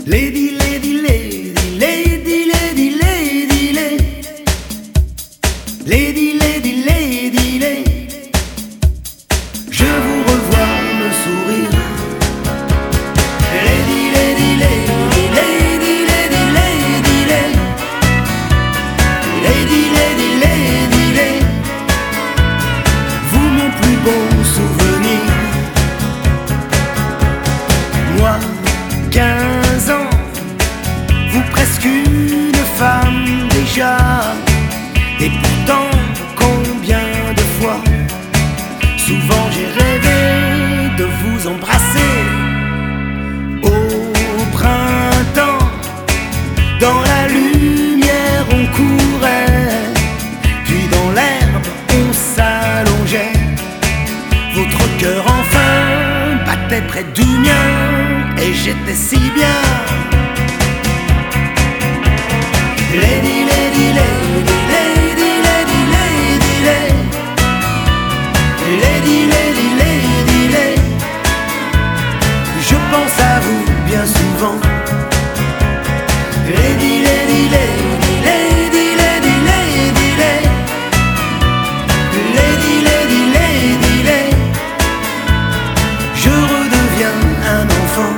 Lady, lady, lady, lady, lady, lady, lady, lady, lady, lady, lady. Je vous revois me sourire. Lady, lady, lady, lady, lady, lady, lady, lady, lady, lady, lady. Vous mon plus beau souvenir. Moi, 15 ans, vous presque une femme déjà. Et pourtant, combien de fois, souvent j'ai rêvé de vous embrasser. Au printemps, dans la lumière on courait, puis dans l'herbe on s'allongeait. Votre cœur enfin battait près du mien, et j'étais si bien. Lady, lady, lady, lady, lady, lady, lady, lady, lady, lady, lady. Je pense à vous bien souvent. Lady, lady, lady, lady, lady, lady, lady, lady, lady, lady, lady. Je redeviens un enfant.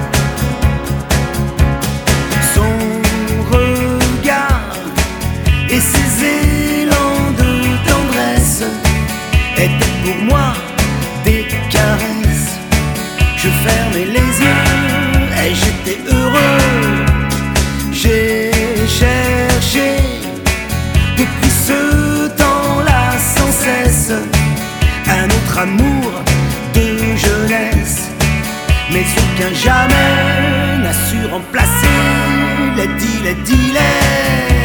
Et ces élans de tendresse étaient pour moi des caresses. Je fermais les yeux et j'étais heureux. J'ai cherché depuis ce temps-là sans cesse un autre amour de jeunesse, mais aucun jamais n'a su remplacer les dilets.